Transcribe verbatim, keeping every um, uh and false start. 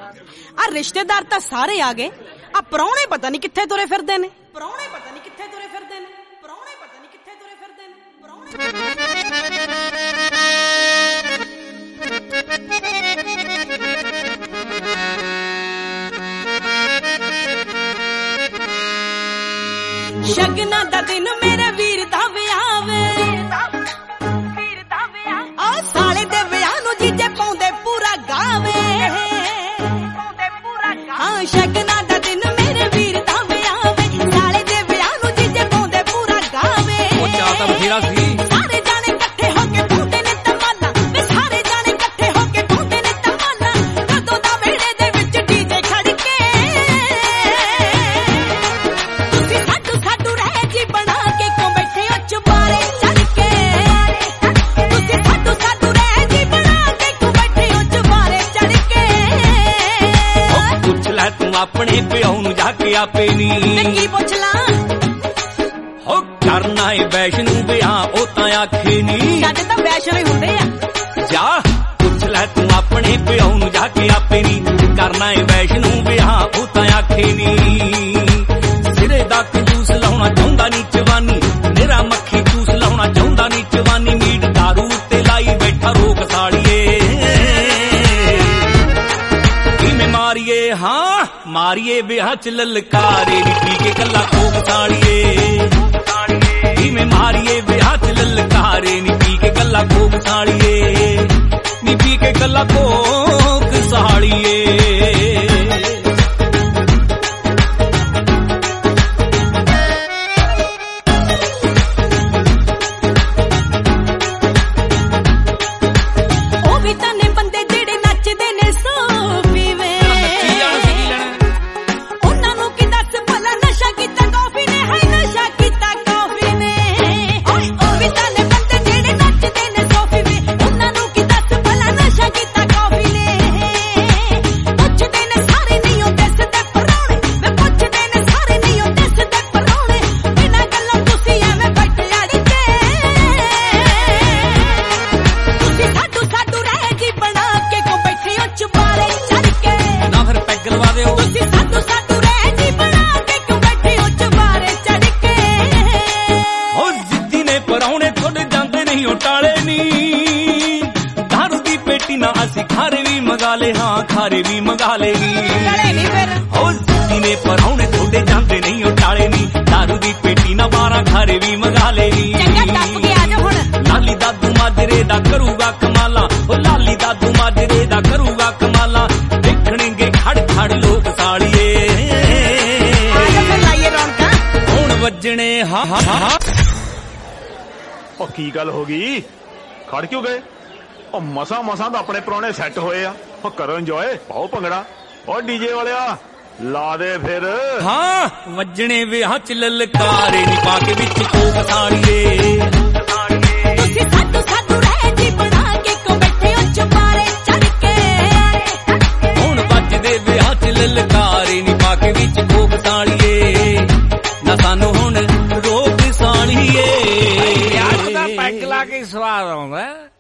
आ रिश्तेदार तां सारे आ गए, आ परौणे पता नहीं कित्थे तुरे फिरदे ने, परौणे पता नहीं कित्थे तुरे फिरदे ने, परौणे पता नहीं कित्थे तुरे फिरदे ने, परौणे शगना दा दिन मेरे वीर दा विआह वे, वीर दा विआह आ साले दे विआह नूं जीजे पाउंदे पूरा गावे, पाउंदे पूरा गावे। हां शगना दा दिन मेरे वीर दा विआह वे, साले दे विआह नूं जीजे पाउंदे पूरा गावे। ओ चाह तां बथेरा सी, सारे जाने इकट्ठे होके पाउंदे ने तमाला, वे सारे जाने इकट्ठे होके पाउंदे ने तमाला, कदों दा वेड़े दे विच डीजे खड़के तुसीं साडू साडू रह जी बना के क्यों बैठे हो चुबारे चढ़ के, तुसीं साडू साडू रह जी बना के क्यों बैठे हो चुबारे चढ़ के। पुछ लै तू अपने प्यो नूं जाके आपे नी, की पुछ ला हो करना है वैष्णो विआह ओ तां आखे नी, ਸਾਡੇ ਤਾਂ ਵੈਸ਼ਨੋ ਹੀ ਹੁੰਦੇ ਆ। जा पुछ लै तू अपने प्यो नूं जाके आपे नी, करना है वैष्णो विआह ओ तां आखे नी। सिरे दा कंजूस लाउणा चाहुंदा नी जवानी, मेरा मक्खी जूस लाउणा चाहुंदा नी जवानी, मीट दारू ते लाई बैठा रोक साड़िए किवें मारिए, हाँ मारिए विआह च ललकारे नी पी के कल्ला कोक साड़िए, किवें मारिए विआह च ललकारे नी पी के कल्ला कोक साड़िए, नी पी के कल्ला कोक साड़िए। ਉਹ ਵੀ ਤਾਂ ਨੇ ਬੰਦੇ ਜਿਹੜੇ ਨੱਚਦੇ ਨੇ ਸੋਫੀ ਵੇ, ਉਹਨਾਂ ਨੂੰ ਕੀ ਦੱਸ ਭਲਾ ਨਸ਼ਾ ਕੀਤਾ ਕਾਫੀ ਨੇ, ਹਾਏ ਨਸ਼ਾ ਕੀਤਾ ਕਾਫੀ ਨੇ। ਓਏ ਉਹ ਵੀ ਤਾਂ ਨੇ ਬੰਦੇ ਜਿਹੜੇ ਨੱਚਦੇ ਨੇ ਸੋਫੀ ਵੇ, ਉਹਨਾਂ ਨੂੰ ਕੀ ਦੱਸ ਭਲਾ ਨਸ਼ਾ ਕੀਤਾ ਕਾਫੀ ਨੇ। ਪੁੱਛਦੇ ਨੇ ਸਾਰੇ ਨਹੀਂ ਉਹ ਦਿਸਦੇ ਪਰੌਣੇ, ਵੇ ਪੁੱਛਦੇ ਨੇ ਸਾਰੇ ਨਹੀਂ ਉਹ ਦਿਸਦੇ ਪਰੌਣੇ, ਬਿਨਾਂ ਗੱਲਾਂ ਤੁਸੀਂ ਐਵੇਂ ਬੈਠੇ ਅੜੀ ਕੇ ਤੁਸੀਂ ਸਾਡੂ ਸਾਡੂ ਰਹਿ ਜੀ ਬਣਾ ਕੇ ਕਿਉਂ ਬੈਠੇ ਹੋ ਚੁਬਾਰੇ ਚੜ੍ਹ ਕੇ, ना फिर पैग लवा दे ਤੁਸੀਂ ਸਾਡੂ ਸਾਡੂ ਰਹਿ ਜੀ ਬਣਾ ਕੇ ਕਿਉਂ ਬੈਠੇ ਹੋ ਚੁਬਾਰੇ ਚੜ੍ਹ ਕੇ। हो जिद्दी ने परौणे थोड़े जांदे नहीं ओ टाले नी, दारू दी पेटी ना असी खारे भी मंगा ले, हाँ खारे भी मंगा ले नी। ਲੜੇ ਨਹੀਂ ਫਿਰ हो जिद्दी ने परौणे थोड़े जांदे नहीं ओ टाले नी, दारू दी पेटी ना बारह खारे भी मंगा ले नी। ਚੰਗਾ ਟੱਪ ਕੇ ਆ ਜਾ ਹੁਣ। लाली दादू माजरे दा करूगा कमाला, ओ लाली दादू माजरे दा करूगा कमाला, देखणगे खड़ खड़ लोक साड़िए ਆ ਜਾ ਫਿਰ ਲਾਈਏ ਰੌਣਕਾਂ। हुण वजने हा हा हा। ਉਹ ਕੀ ਗੱਲ ਹੋ ਗਈ, ਖੜ ਕਿਉਂ ਗਏ? ਉਹ ਮਸਾਂ ਮਸਾਂ ਤਾਂ ਆਪਣੇ ਪ੍ਰਾਹੁਣੇ ਸੈੱਟ ਹੋਏ ਆ, ਉਹ ਕਰੋ ਇੰਜੋਏ, ਪਾਓ ਭੰਗੜਾ। ਉਹ ਡੀਜੇ ਵਾਲਿਆ ਲਾ ਦੇ ਫਿਰ। हाँ वजने विआह च ललकारे नी पा के विच कोक साड़िए, ਤੁਸੀਂ ਸਾਡੂ ਸਾਡੂ ਰਹਿ ਜੀ ਬਣਾ ਕੇ ਕਿਉਂ ਬੈਠੇ ਹੋ ਚੁਬਾਰੇ ਚੜ੍ਹ ਕੇ। हुण वजदे विआह च ललकारे नी पा के विच कोक साड़िए, ना सानू हुण रोक साड़िए। यार दा पैग ला के स्वाद आउंदा।